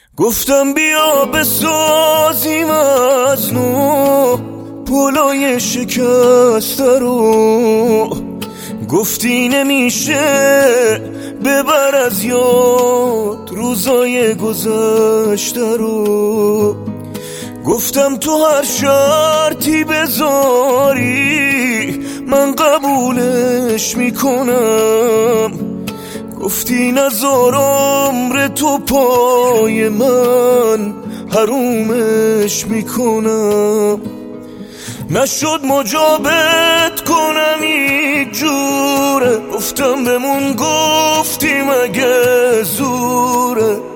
گفتم بیا بسازیم از نو پلای شکسته رو، گفتی نمیشه ببر از یاد روزای گذشته رو. گفتم تو هر شرطی بذاری من قبولش میکنم، گفتی نذار عمر تو پای من حرومش میکنم. نشد مجابت کنم یک جوره، گفتم بمون گفتی مگه زوره،